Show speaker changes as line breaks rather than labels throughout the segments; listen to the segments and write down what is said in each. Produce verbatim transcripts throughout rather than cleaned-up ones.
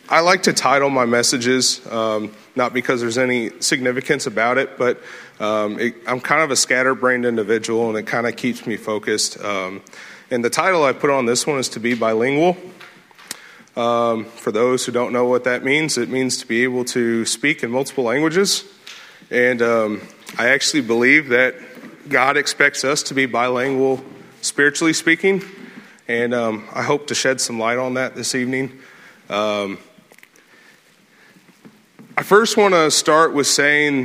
I like to title my messages, um, not because there's any significance about it, but um, it, I'm kind of a scatterbrained individual, and it kind of keeps me focused. Um, and the title I put on this one is to be bilingual. Um, for those who don't know what that means, it means to be able to speak in multiple languages. And um, I actually believe that God expects us to be bilingual, spiritually speaking. And um, I hope to shed some light on that this evening. Um, I first want to start with saying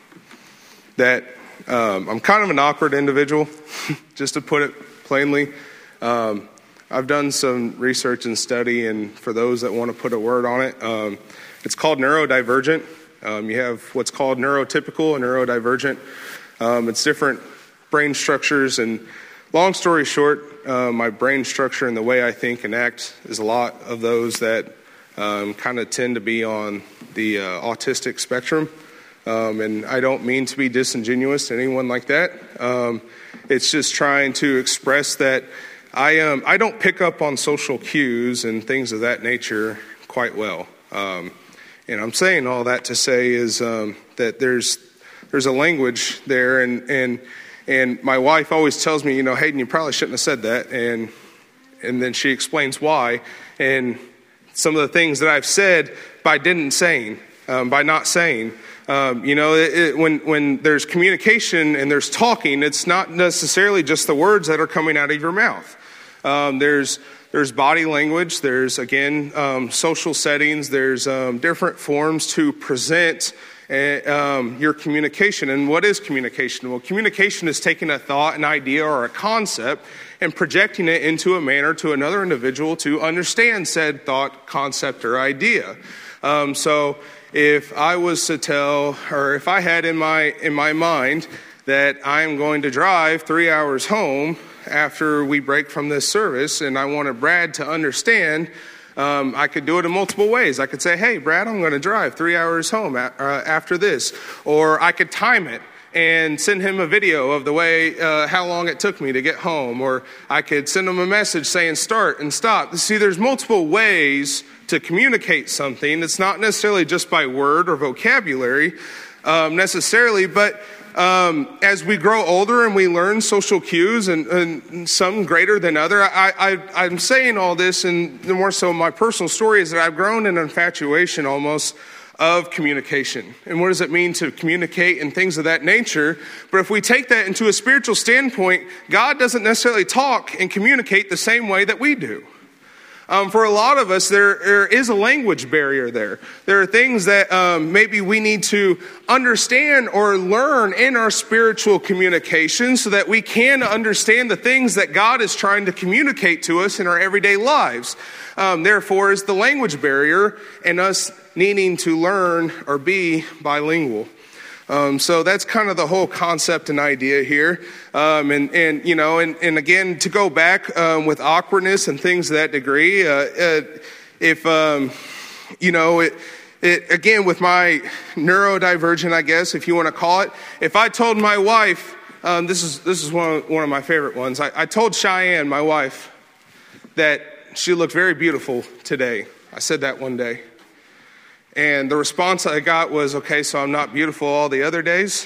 that um, I'm kind of an awkward individual, just to put it plainly. Um, I've done some research and study, and for those that want to put a word on it, um, it's called neurodivergent. Um, you have what's called neurotypical and neurodivergent. Um, it's different brain structures, and long story short, uh, my brain structure and the way I think and act is a lot of those that um, kind of tend to be on the uh, autistic spectrum. Um, and I don't mean to be disingenuous to anyone like that. Um, it's just trying to express that I um, I don't pick up on social cues and things of that nature quite well. Um, and I'm saying all that to say is um, that there's there's a language there, and and and my wife always tells me, you know, Hayden, you probably shouldn't have said that, and and then she explains why, and some of the things that I've said by didn't saying, um, by not saying. Um, you know, it, it, when when there's communication and there's talking, it's not necessarily just the words that are coming out of your mouth. Um, there's there's body language. There's, again, um, social settings. There's um, different forms to present uh, um, your communication. And what is communication? Well, communication is taking a thought, an idea, or a concept and projecting it into a manner to another individual to understand said thought, concept, or idea. Um, so if I was to tell, or if I had in my in my mind that I'm going to drive three hours home after we break from this service, and I wanted Brad to understand, um, I could do it in multiple ways. I could say, hey, Brad, I'm going to drive three hours home a- uh, after this. Or I could time it and send him a video of the way, uh, how long it took me to get home. Or I could send him a message saying start and stop. See, there's multiple ways to communicate something. It's not necessarily just by word or vocabulary um, necessarily, but um, as we grow older and we learn social cues, and, and some greater than other, I, I, I'm saying all this, and more so my personal story is that I've grown in an infatuation almost of communication. And what does it mean to communicate and things of that nature? But if we take that into a spiritual standpoint, God doesn't necessarily talk and communicate the same way that we do. Um, for a lot of us, there, there is a language barrier there. There are things that um, maybe we need to understand or learn in our spiritual communication so that we can understand the things that God is trying to communicate to us in our everyday lives. Um, therefore, is the language barrier and us needing to learn or be bilingual. Um, so that's kind of the whole concept and idea here. Um, and, and, you know, and, and again, to go back um, with awkwardness and things to that degree, uh, uh, if, um, you know, it, it, again, with my neurodivergent, I guess, if you want to call it, if I told my wife, um, this is this is one of, one of my favorite ones, I, I told Cheyenne, my wife, that she looked very beautiful today. I said that one day. And the response I got was, okay, so I'm not beautiful all the other days?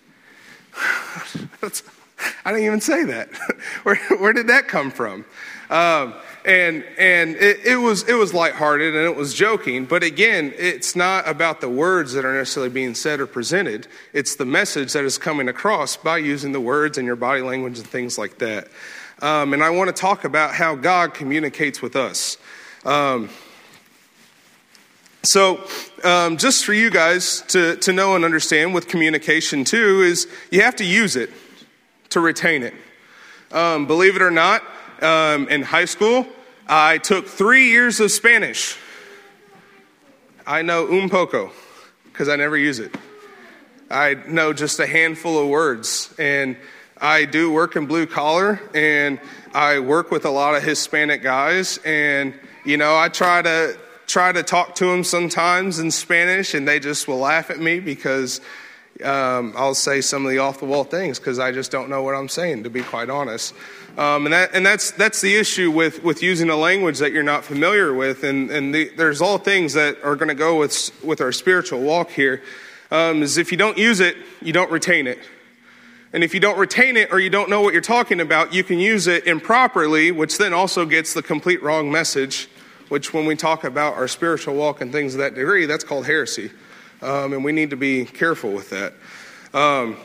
I didn't even say that. where, where did that come from? Um, and and it, it was it was lighthearted and it was joking. But again, it's not about the words that are necessarily being said or presented. It's the message that is coming across by using the words and your body language and things like that. Um, and I want to talk about how God communicates with us. Um So um, just for you guys to, to know and understand with communication too is you have to use it to retain it. Um, believe it or not, um, in high school, I took three years of Spanish. I know un poco because I never use it. I know just a handful of words. And I do work in blue collar, and I work with a lot of Hispanic guys. And, you know, I try to... try to talk to them sometimes in Spanish, and they just will laugh at me because, um, I'll say some of the off-the-wall things because I just don't know what I'm saying, to be quite honest. Um, and that and that's that's the issue with, with using a language that you're not familiar with. And and the, there's all things that are going to go with with our spiritual walk here. Um, is if you don't use it, you don't retain it. And if you don't retain it or you don't know what you're talking about, you can use it improperly, which then also gets the complete wrong message, which when we talk about our spiritual walk and things of that degree, that's called heresy. Um, and we need to be careful with that. Um,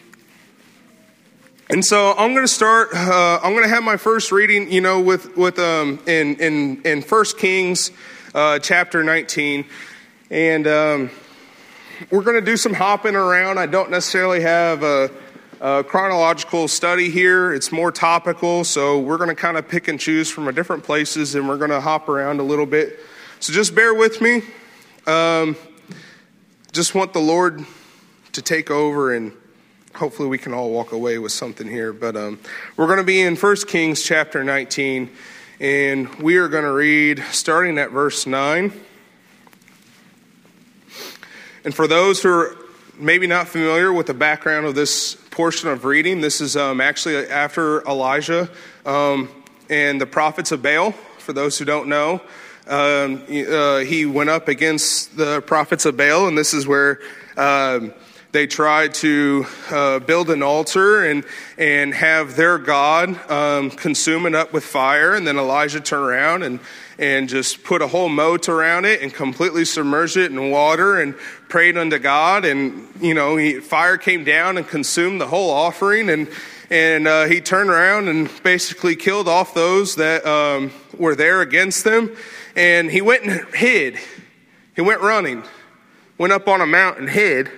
and so I'm going to start, uh, I'm going to have my first reading, you know, with, with um, in, in, in First Kings uh, chapter nineteen. And um, we're going to do some hopping around. I don't necessarily have a Uh, chronological study here. It's more topical, so we're going to kind of pick and choose from different places, and we're going to hop around a little bit. So just bear with me. Um, just want the Lord to take over, and hopefully we can all walk away with something here. But um, we're going to be in First Kings chapter nineteen, and we are going to read starting at verse nine. And for those who are maybe not familiar with the background of this portion of reading, this is um, actually after Elijah um, and the prophets of Baal. For those who don't know, um, uh, he went up against the prophets of Baal, and this is where um, they tried to uh, build an altar and and have their god um, consume it up with fire. And then Elijah turned around and and just put a whole moat around it and completely submerged it in water and prayed unto God. And, you know, he, fire came down and consumed the whole offering. And and uh, he turned around and basically killed off those that um, were there against them. And he went and hid. He went running, went up on a mountain, hid.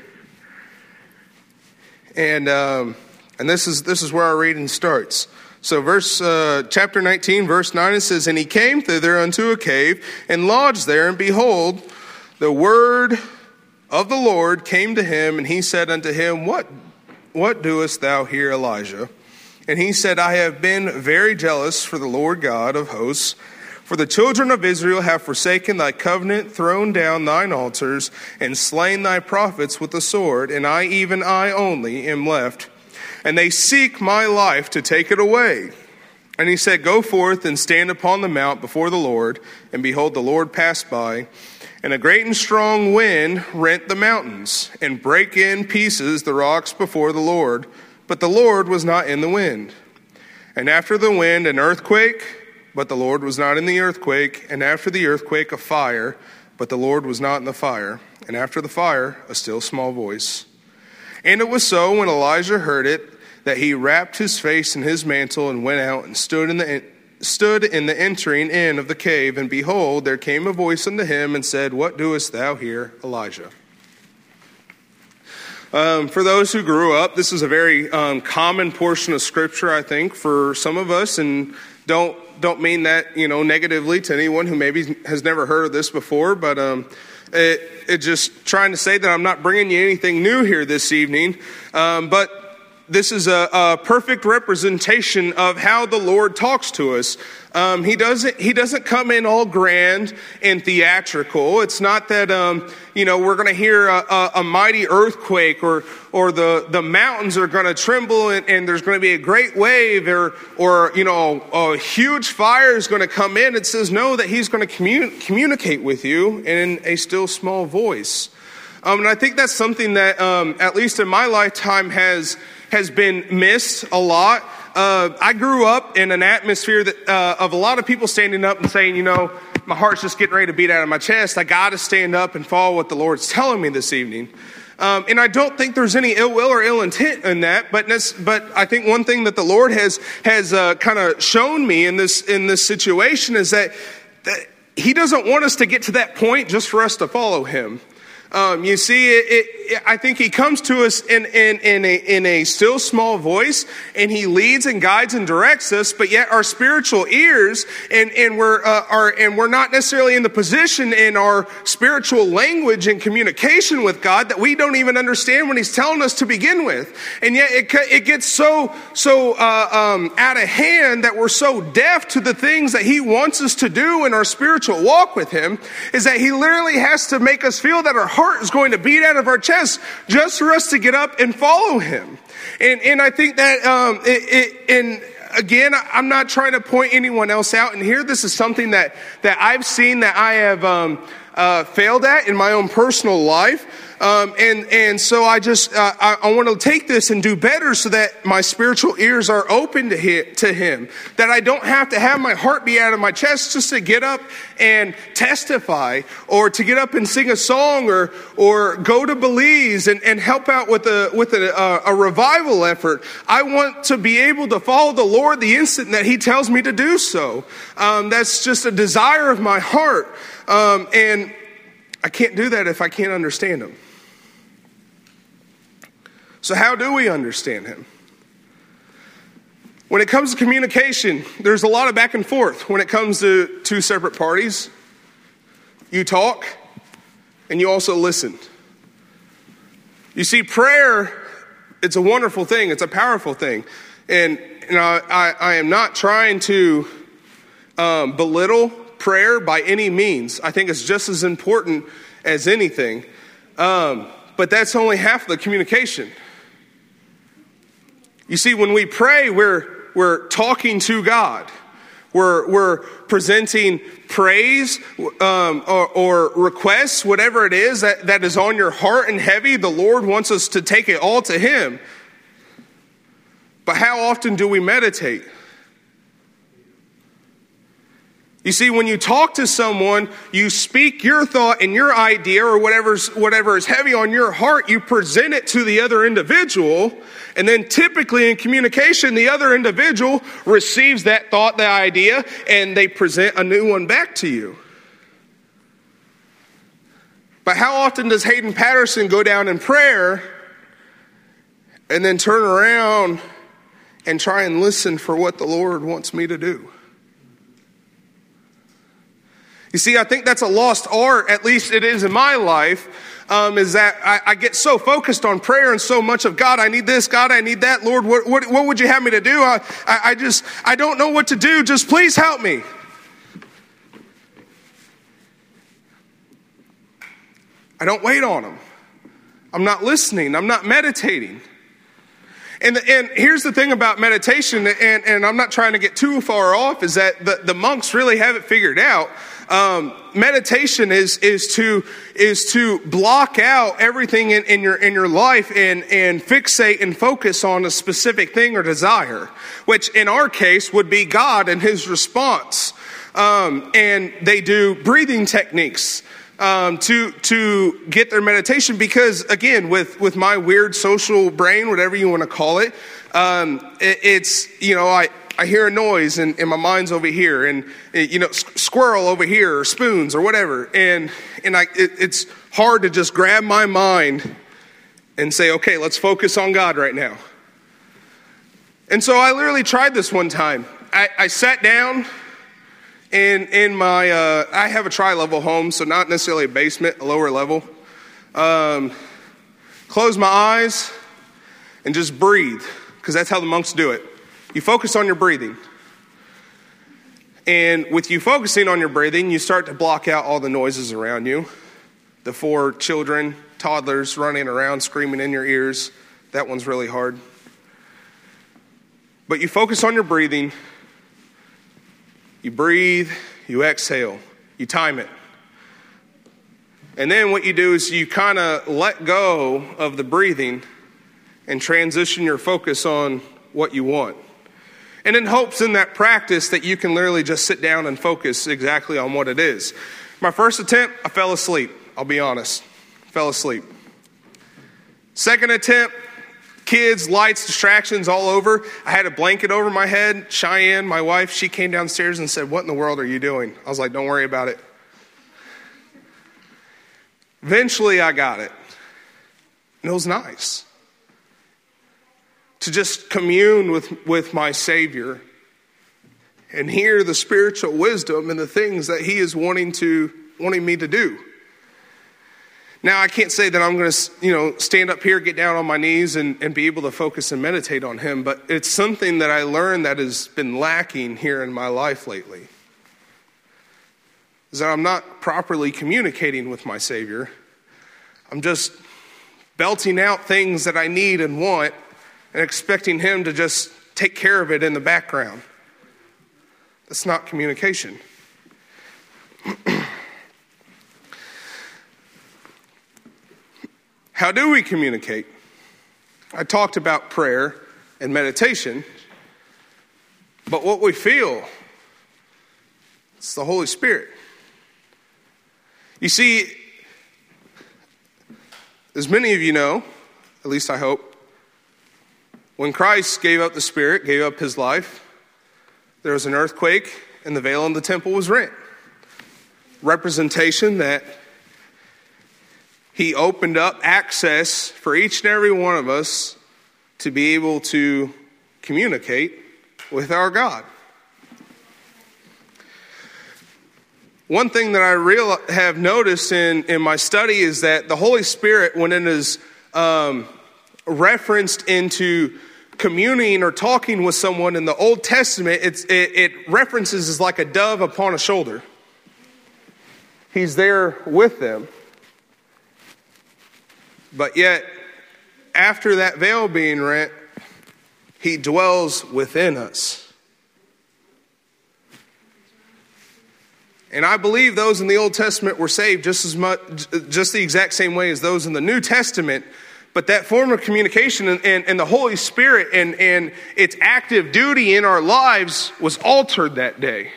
And um, and this is this is where our reading starts. So verse uh, chapter nineteen, verse nine, it says, "And he came thither unto a cave, and lodged there, and behold, the word of the Lord came to him, and he said unto him, What, what doest thou here, Elijah? And he said, I have been very jealous for the Lord God of hosts, for the children of Israel have forsaken thy covenant, thrown down thine altars, and slain thy prophets with the sword, and I, even I only, am left. And they seek my life to take it away. And he said, Go forth and stand upon the mount before the Lord. And behold, the Lord passed by. And a great and strong wind rent the mountains, and brake in pieces the rocks before the Lord. But the Lord was not in the wind. And after the wind, an earthquake, but the Lord was not in the earthquake. And after the earthquake, a fire, but the Lord was not in the fire. And after the fire, a still small voice. And it was so, when Elijah heard it, that he wrapped his face in his mantle and went out and stood in the stood in the entering in of the cave. And behold, there came a voice unto him and said, What doest thou here, Elijah? Um, for those who grew up, this is a very um, common portion of Scripture, I think, for some of us, and don't don't mean that, you know, negatively to anyone who maybe has never heard of this before, but um, it, it just trying to say that I'm not bringing you anything new here this evening, um, but this is a, a perfect representation of how the Lord talks to us. Um, he doesn't. He doesn't come in all grand and theatrical. It's not that um, you know we're going to hear a, a, a mighty earthquake, or or the, the mountains are going to tremble, and, and there's going to be a great wave, or or you know a huge fire is going to come in. It says no, that He's going to commun- communicate with you in a still small voice. Um, and I think that's something that, um, at least in my lifetime, has has been missed a lot. Uh, I grew up in an atmosphere that uh, of a lot of people standing up and saying, you know, my heart's just getting ready to beat out of my chest. I got to stand up and follow what the Lord's telling me this evening. Um, and I don't think there's any ill will or ill intent in that, but but I think one thing that the Lord has has uh, kind of shown me in this in this situation is that, that He doesn't want us to get to that point just for us to follow Him. Um, you see, it, it, I think He comes to us in, in, in, a, in a still small voice, and He leads and guides and directs us. But yet, our spiritual ears, and and we're uh, are and we're not necessarily in the position in our spiritual language and communication with God that we don't even understand when He's telling us to begin with. And yet, it it gets so so uh, um, out of hand that we're so deaf to the things that He wants us to do in our spiritual walk with Him. Is that He literally has to make us feel that our heart is going to beat out of our chest chest just for us to get up and follow him. And and I think that, um, it, it, and again, I'm not trying to point anyone else out. And here, this is something that, that I've seen that I have um, uh, failed at in my own personal life. Um, and, and so I just, uh, I, I want to take this and do better so that my spiritual ears are open to him, to him, that I don't have to have my heart be out of my chest just to get up and testify, or to get up and sing a song, or, or go to Belize and, and help out with a, with a, a, a revival effort. I want to be able to follow the Lord the instant that he tells me to do so. Um, that's just a desire of my heart. Um, and I can't do that if I can't understand him. So how do we understand him? When it comes to communication, there's a lot of back and forth. When it comes to two separate parties, you talk and you also listen. You see, prayer, it's a wonderful thing. It's a powerful thing. And, and I, I, I am not trying to um, belittle prayer by any means. I think it's just as important as anything. Um, but that's only half of the communication. You see, when we pray, we're we're talking to God. We're we're presenting praise um, or, or requests, whatever it is that, that is on your heart and heavy. The Lord wants us to take it all to him. But how often do we meditate? You see, when you talk to someone, you speak your thought and your idea, or whatever's, whatever is heavy on your heart, you present it to the other individual. And then typically in communication, the other individual receives that thought, that idea, and they present a new one back to you. But how often does Hayden Patterson go down in prayer and then turn around and try and listen for what the Lord wants me to do? You see, I think that's a lost art, at least it is in my life, um, is that I, I get so focused on prayer and so much of, God, I need this, God, I need that, Lord, what, what, what would you have me to do? I, I, I just, I don't know what to do, just please help me. I don't wait on him. I'm not listening, I'm not meditating. And, and here's the thing about meditation, and, and I'm not trying to get too far off, is that the, the monks really have it figured out. Um, meditation is is to is to block out everything in, in your in your life and and fixate and focus on a specific thing or desire, which in our case would be God and his response. Um, and they do breathing techniques Um, to to get their meditation, because again, with with my weird social brain, whatever you want to call it, um, it it's you know I, I hear a noise and, and my mind's over here, and you know squirrel over here, or spoons or whatever, and and I it, it's hard to just grab my mind and say, okay, let's focus on God right now. And so I literally tried this one time. I, I sat down. In in my, uh, I have a tri-level home, so not necessarily a basement, a lower level. Um, close my eyes and just breathe, because that's how the monks do it. You focus on your breathing. And with you focusing on your breathing, you start to block out all the noises around you. The four children, toddlers running around, screaming in your ears. That one's really hard. But you focus on your breathing. You breathe, you exhale, you time it. And then what you do is you kind of let go of the breathing and transition your focus on what you want. And in hopes in that practice that you can literally just sit down and focus exactly on what it is. My first attempt, I fell asleep. I'll be honest. Fell asleep. Second attempt, kids, lights, distractions all over. I had a blanket over my head. Cheyenne, my wife, she came downstairs and said, "What in the world are you doing?" I was like, "Don't worry about it." Eventually, I got it. And it was nice to just commune with, with my Savior and hear the spiritual wisdom and the things that he is wanting to wanting me to do. Now, I can't say that I'm going to, you know, stand up here, get down on my knees, and, and be able to focus and meditate on him, but it's something that I learned that has been lacking here in my life lately. Is that I'm not properly communicating with my Savior. I'm just belting out things that I need and want and expecting him to just take care of it in the background. That's not communication. How do we communicate? I talked about prayer and meditation, but what we feel, it's the Holy Spirit. You see, as many of you know, at least I hope, when Christ gave up the Spirit, gave up his life, there was an earthquake and the veil in the temple was rent. Representation that he opened up access for each and every one of us to be able to communicate with our God. One thing that I real have noticed in, in my study is that the Holy Spirit, when it is um, referenced into communing or talking with someone in the Old Testament, it's, it, it references as like a dove upon a shoulder. He's there with them. But yet, after that veil being rent, he dwells within us. And I believe those in the Old Testament were saved just as much, just the exact same way as those in the New Testament. But that form of communication and, and, and the Holy Spirit and, and its active duty in our lives was altered that day.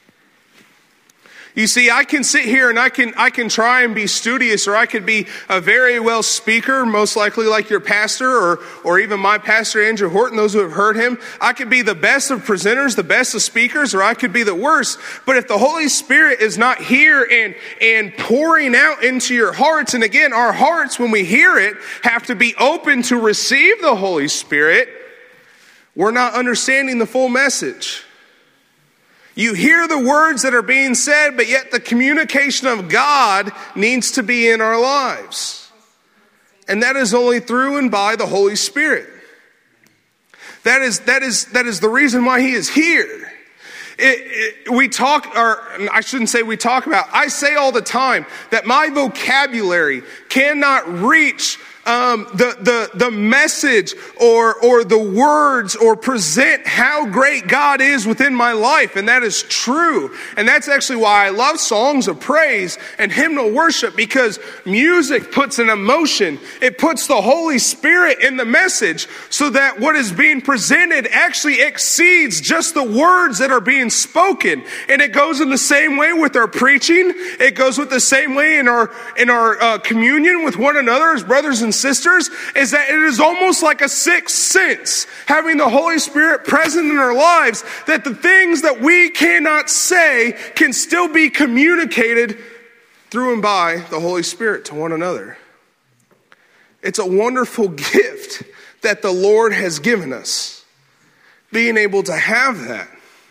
You see, I can sit here and I can I can try and be studious, or I could be a very well speaker, most likely like your pastor or or even my pastor, Andrew Horton, those who have heard him. I could be the best of presenters, the best of speakers, or I could be the worst. But if the Holy Spirit is not here and, and pouring out into your hearts, and again, our hearts, when we hear it, have to be open to receive the Holy Spirit, we're not understanding the full message. You hear the words that are being said, but yet the communication of God needs to be in our lives. And that is only through and by the Holy Spirit. That is, that is, that is the reason why he is here. It, it, we talk, or I shouldn't say we talk about, I say all the time that my vocabulary cannot reach Um, the, the, the message or, or the words or present how great God is within my life. And that is true. And that's actually why I love songs of praise and hymnal worship, because music puts an emotion. It puts the Holy Spirit in the message so that what is being presented actually exceeds just the words that are being spoken. And it goes in the same way with our preaching. It goes with the same way in our, in our uh, communion with one another as brothers and sisters, is that it is almost like a sixth sense, having the Holy Spirit present in our lives, that the things that we cannot say can still be communicated through and by the Holy Spirit to one another. It's a wonderful gift that the Lord has given us, being able to have that.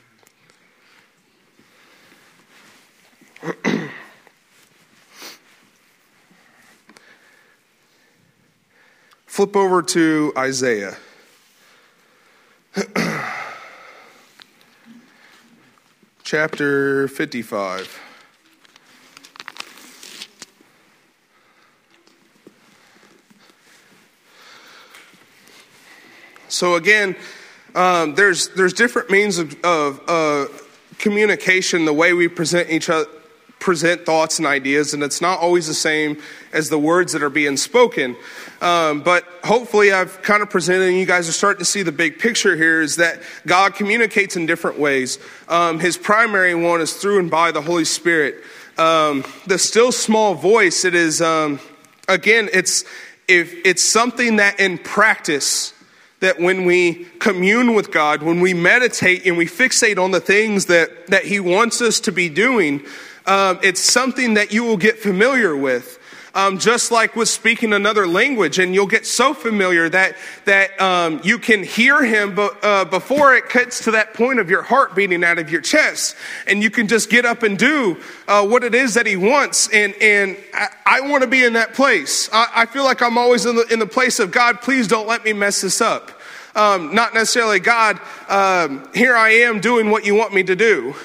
Flip over to Isaiah. Chapter fifty-five. So again, um, there's there's different means of, of uh, communication, the way we present each other, present thoughts and ideas, and it's not always the same as the words that are being spoken. Um, but hopefully I've kind of presented, and you guys are starting to see the big picture here, is that God communicates in different ways. Um, his primary one is through and by the Holy Spirit. Um, the still small voice, it is, um, again, it's if it's something that in practice, that when we commune with God, when we meditate and we fixate on the things that, that he wants us to be doing, um, it's something that you will get familiar with. Um, just like with speaking another language, and you'll get so familiar that that um, you can hear him but, uh, before it gets to that point of your heart beating out of your chest, and you can just get up and do uh, what it is that he wants. And and I, I want to be in that place. I, I feel like I'm always in the in the place of, God, please don't let me mess this up. Um, not necessarily, God, um, here I am doing what you want me to do.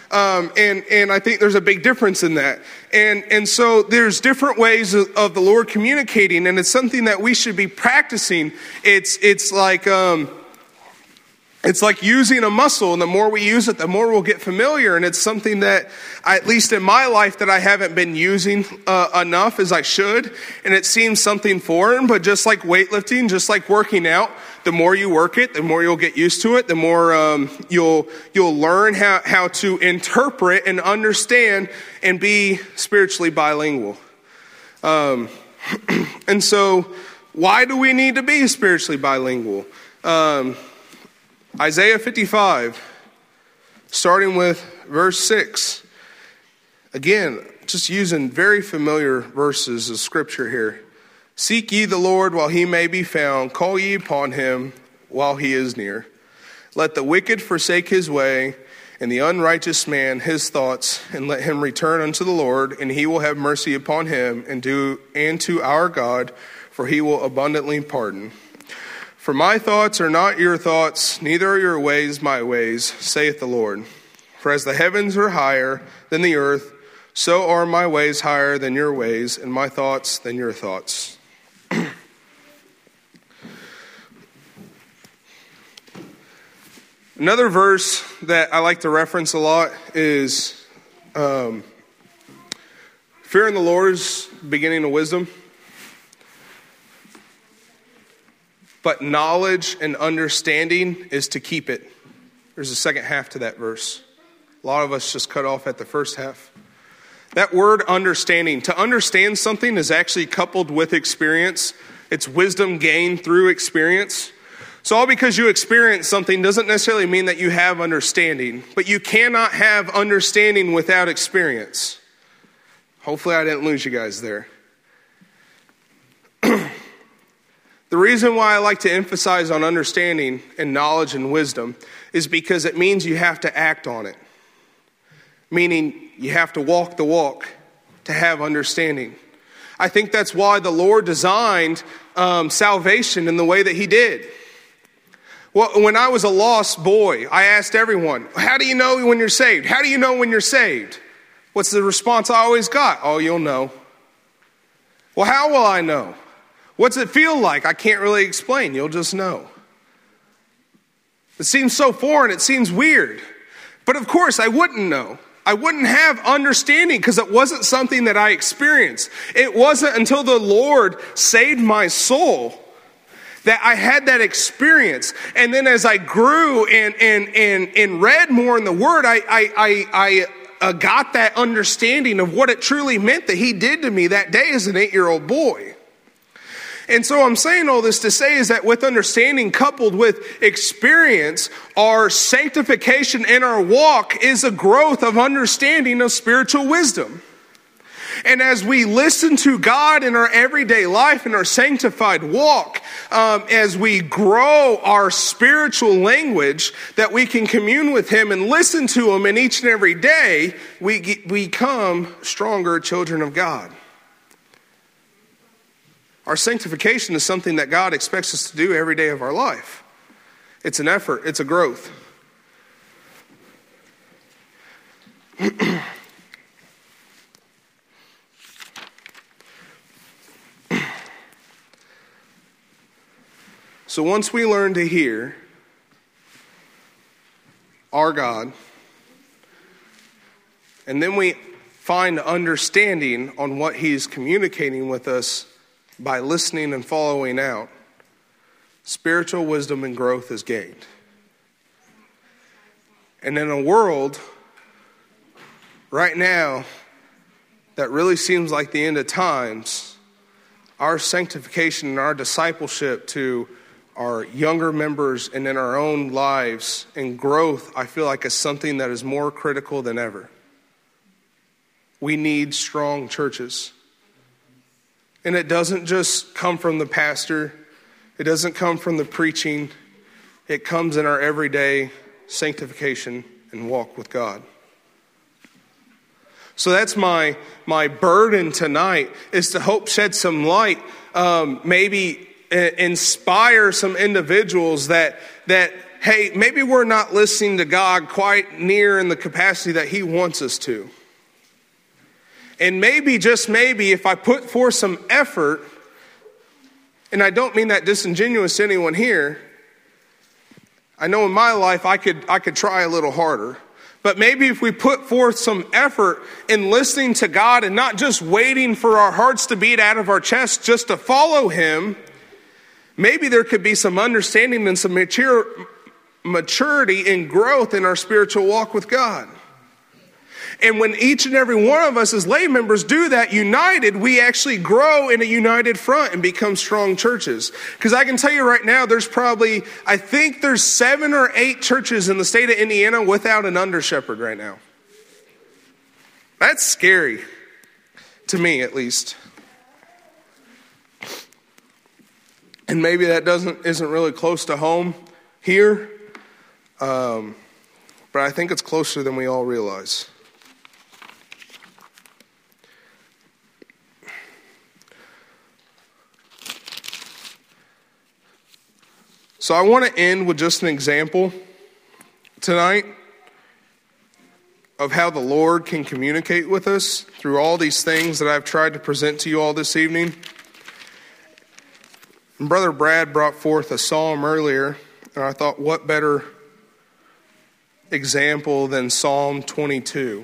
Um, and, and I think there's a big difference in that. And, and so there's different ways of, of the Lord communicating, and it's something that we should be practicing. It's, it's like, um, It's like using a muscle, and the more we use it, the more we'll get familiar. And it's something that, at least in my life, that I haven't been using uh, enough as I should. And it seems something foreign, but just like weightlifting, just like working out, the more you work it, the more you'll get used to it, the more um, you'll you'll learn how, how to interpret and understand and be spiritually bilingual. Um, and so, why do we need to be spiritually bilingual? Um Isaiah fifty-five, starting with verse six. Again, just using very familiar verses of scripture here. Seek ye the Lord while he may be found. Call ye upon him while he is near. Let the wicked forsake his way, and the unrighteous man his thoughts, and let him return unto the Lord, and he will have mercy upon him, and do and to our God, for he will abundantly pardon. For my thoughts are not your thoughts, neither are your ways my ways, saith the Lord. For as the heavens are higher than the earth, so are my ways higher than your ways, and my thoughts than your thoughts. Another verse that I like to reference a lot is, um, fearing the Lord is the beginning of wisdom. But knowledge and understanding is to keep it. There's a second half to that verse. A lot of us just cut off at the first half. That word understanding, to understand something is actually coupled with experience. It's wisdom gained through experience. So all because you experience something doesn't necessarily mean that you have understanding. But you cannot have understanding without experience. Hopefully I didn't lose you guys there. The reason why I like to emphasize on understanding and knowledge and wisdom is because it means you have to act on it. Meaning you have to walk the walk to have understanding. I think that's why the Lord designed um, salvation in the way that he did. Well, when I was a lost boy, I asked everyone, how do you know when you're saved? How do you know when you're saved? What's the response I always got? Oh, you'll know. Well, how will I know? What's it feel like? I can't really explain. You'll just know. It seems so foreign. It seems weird. But of course, I wouldn't know. I wouldn't have understanding because it wasn't something that I experienced. It wasn't until the Lord saved my soul that I had that experience. And then as I grew and and and, and read more in the Word, I I I, I uh, got that understanding of what it truly meant that he did to me that day as an eight-year-old boy. And so I'm saying all this to say is that with understanding coupled with experience, our sanctification in our walk is a growth of understanding of spiritual wisdom. And as we listen to God in our everyday life, in our sanctified walk, um, as we grow our spiritual language, that we can commune with him and listen to him in each and every day, we become stronger children of God. Our sanctification is something that God expects us to do every day of our life. It's an effort. It's a growth. So once we learn to hear our God, and then we find understanding on what he's communicating with us by listening and following out, spiritual wisdom and growth is gained. And in a world right now that really seems like the end of times, our sanctification and our discipleship to our younger members and in our own lives and growth, I feel like is something that is more critical than ever. We need strong churches. And it doesn't just come from the pastor. It doesn't come from the preaching. It comes in our everyday sanctification and walk with God. So that's my my burden tonight, is to hope shed some light, um, maybe inspire some individuals that that hey, maybe we're not listening to God quite near in the capacity that he wants us to. And maybe, just maybe, if I put forth some effort, and I don't mean that disingenuous to anyone here, I know in my life I could I could try a little harder. But maybe if we put forth some effort in listening to God and not just waiting for our hearts to beat out of our chests just to follow him, maybe there could be some understanding and some mature, maturity and growth in our spiritual walk with God. And when each and every one of us as lay members do that united, we actually grow in a united front and become strong churches. Because I can tell you right now, there's probably, I think there's seven or eight churches in the state of Indiana without an under shepherd right now. That's scary, to me at least. And maybe that doesn't isn't really close to home here, um, but I think it's closer than we all realize. So I want to end with just an example tonight of how the Lord can communicate with us through all these things that I've tried to present to you all this evening. And Brother Brad brought forth a psalm earlier, and I thought, what better example than Psalm twenty-two?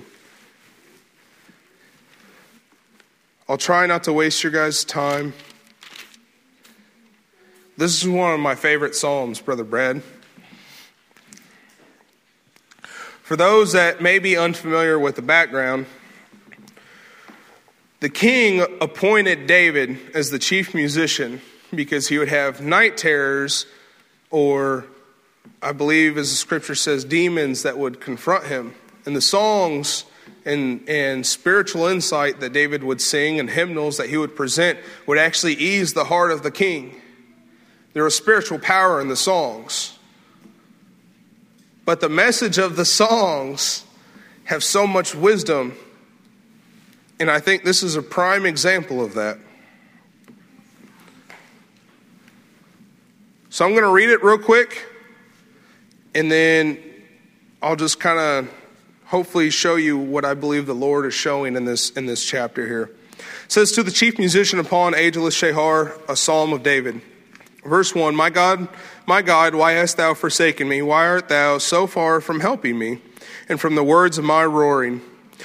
I'll try not to waste your guys' time. This is one of my favorite psalms, Brother Brad. For those that may be unfamiliar with the background, the king appointed David as the chief musician because he would have night terrors, or I believe, as the scripture says, demons that would confront him. And the songs and, and spiritual insight that David would sing and hymnals that he would present would actually ease the heart of the king. There was spiritual power in the songs. But the message of the songs have so much wisdom. And I think this is a prime example of that. So I'm going to read it real quick. And then I'll just kind of hopefully show you what I believe the Lord is showing in this, in this chapter here. It says, to the chief musician upon ageless Shahar, a psalm of David. Verse one, my God, my God, why hast thou forsaken me? Why art thou so far from helping me and from the words of my roaring?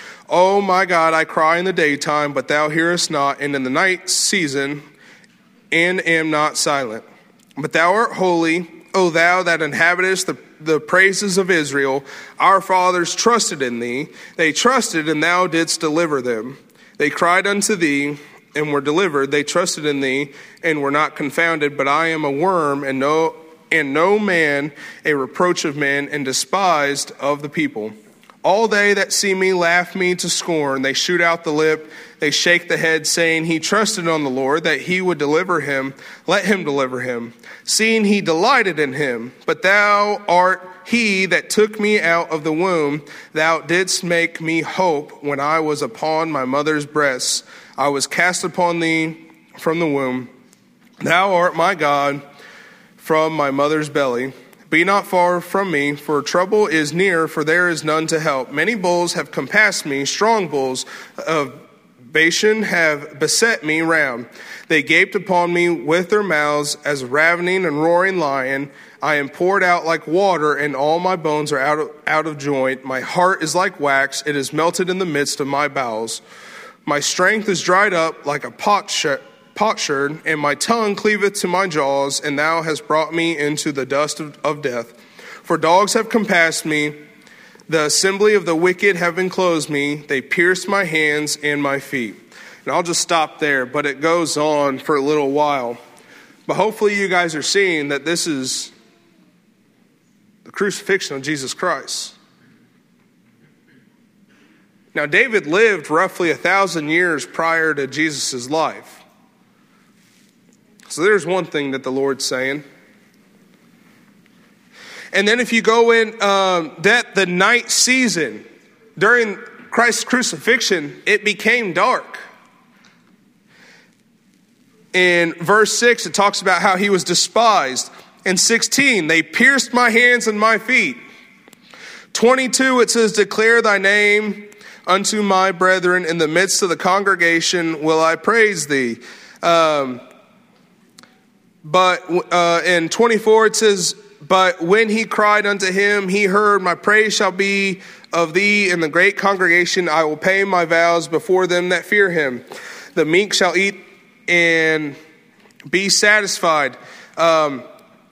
O my God, I cry in the daytime, but thou hearest not, and in the night season, and am not silent. But thou art holy, O thou that inhabitest the, the praises of Israel. Our fathers trusted in thee. They trusted, and thou didst deliver them. They cried unto thee, and were delivered. They trusted in thee and were not confounded. But I am a worm and no and no man, a reproach of men, and despised of the people. All they that see me laugh me to scorn. They shoot out the lip, they shake the head, saying, he trusted on the Lord, that he would deliver him. Let him deliver him, seeing he delighted in him. But thou art he that took me out of the womb. Thou didst make me hope when I was upon my mother's breasts. I was cast upon thee from the womb. Thou art my God from my mother's belly. Be not far from me, for trouble is near, for there is none to help. Many bulls have compassed me, strong bulls of Bashan have beset me round. They gaped upon me with their mouths as a ravening and roaring lion. I am poured out like water, and all my bones are out of, out of joint. My heart is like wax, it is melted in the midst of my bowels. My strength is dried up like a potsherd, potsherd, and my tongue cleaveth to my jaws, and thou hast brought me into the dust of, of death. For dogs have compassed me, the assembly of the wicked have enclosed me, they pierced my hands and my feet. And I'll just stop there, but it goes on for a little while. But hopefully you guys are seeing that this is the crucifixion of Jesus Christ. Now, David lived roughly a thousand years prior to Jesus' life. So there's one thing that the Lord's saying. And then if you go in, um, that the night season, during Christ's crucifixion, it became dark. In verse six, it talks about how he was despised. and sixteen, they pierced my hands and my feet. twenty-two, it says, declare thy name unto my brethren. In the midst of the congregation will I praise thee. Um, but uh, in twenty-four, it says, but when he cried unto him, he heard, my praise shall be of thee in the great congregation. I will pay my vows before them that fear him. The meek shall eat and be satisfied. Um,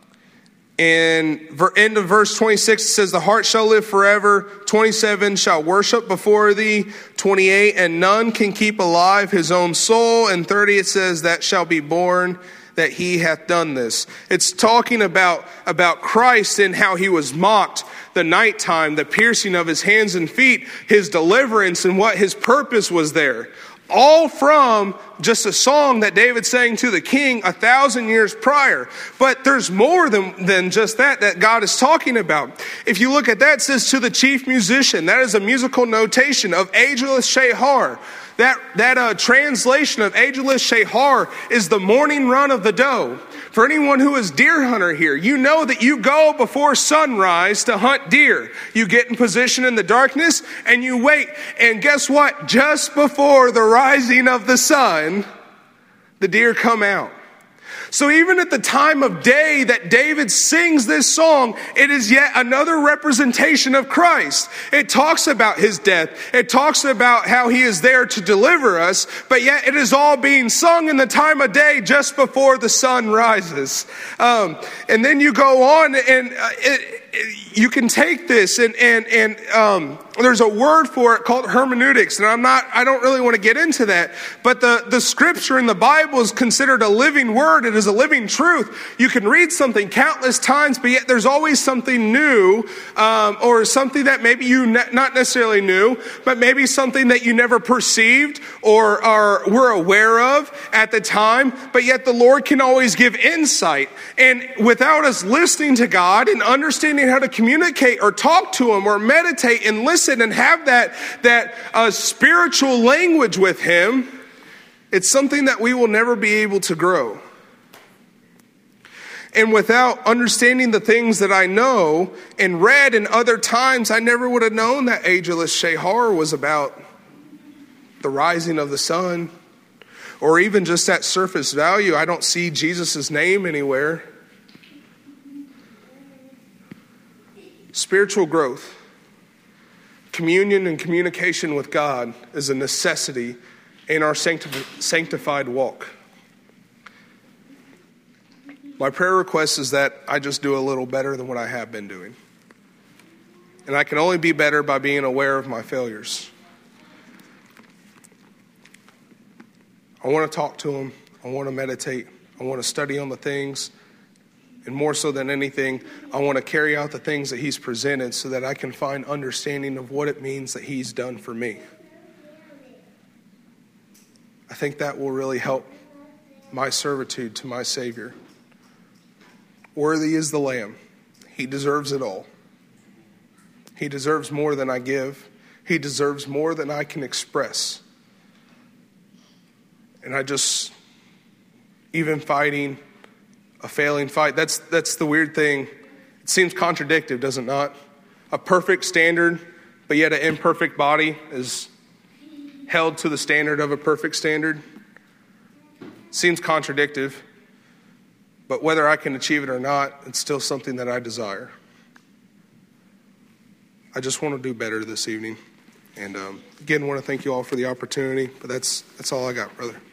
in end of verse twenty-six, it says, the heart shall live forever. twenty-seven, shall worship before thee. twenty-eight, and none can keep alive his own soul. And thirty, it says, that shall be born that he hath done this. It's talking about, about Christ and how he was mocked, the nighttime, the piercing of his hands and feet, his deliverance, and what his purpose was there. All from just a song that David sang to the king a thousand years prior. But there's more than, than just that that God is talking about. If you look at that, it says to the chief musician. That is a musical notation of Ageless Shehar. That, that uh, translation of Ageless Shehar is the morning run of the doe. For anyone who is deer hunter here, you know that you go before sunrise to hunt deer. You get in position in the darkness and you wait. And guess what? Just before the rising of the sun, the deer come out. So even at the time of day that David sings this song, it is yet another representation of Christ. It talks about his death. It talks about how he is there to deliver us, but yet it is all being sung in the time of day just before the sun rises. Um, and then you go on and uh, it, it, you can take this and, and, and um, there's a word for it called hermeneutics. And I'm not, I don't really want to get into that, but the, the scripture in the Bible is considered a living word. It is a living truth. You can read something countless times, but yet there's always something new, um, or something that maybe you ne- not necessarily knew, but maybe something that you never perceived or, or were aware of at the time. But yet the Lord can always give insight. And without us listening to God and understanding how to communicate or talk to him or meditate and listen and have that, that uh, spiritual language with him, it's something that we will never be able to grow. And without understanding the things that I know and read in other times, I never would have known that Ageless Shehar was about the rising of the sun, or even just that surface value. I don't see Jesus' name anywhere. Spiritual growth, communion and communication with God is a necessity in our sanctif- sanctified walk. My prayer request is that I just do a little better than what I have been doing. And I can only be better by being aware of my failures. I want to talk to him. I want to meditate. I want to study on the things. And more so than anything, I want to carry out the things that he's presented so that I can find understanding of what it means that he's done for me. I think that will really help my servitude to my Savior. Worthy is the Lamb. He deserves it all. He deserves more than I give. He deserves more than I can express. And I just, even fighting a failing fight, that's that's the weird thing. It seems contradictory, does it not? A perfect standard, but yet an imperfect body is held to the standard of a perfect standard. Seems contradictory, but whether I can achieve it or not, it's still something that I desire. I just want to do better this evening. And um, again, I want to thank you all for the opportunity, but that's that's all I got, brother.